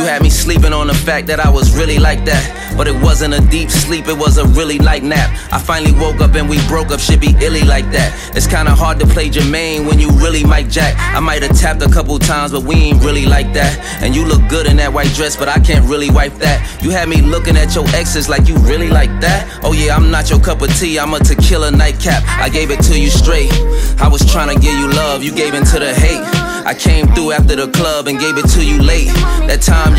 You had me sleeping on the fact that I was really like that. But it wasn't a deep sleep, it was a really light nap. I finally woke up and we broke up, shit be illy like that. It's kinda hard to play Jermaine when you really Mike Jack. I might have tapped a couple times, but we ain't really like that. And you look good in that white dress, but I can't really wipe that. You had me looking at your exes like you really like that. Oh yeah, I'm not your cup of tea, I'm a tequila nightcap. I gave it to you straight. I was trying to give you love, you gave in to the hate. I came through after the club and gave it to you late. That time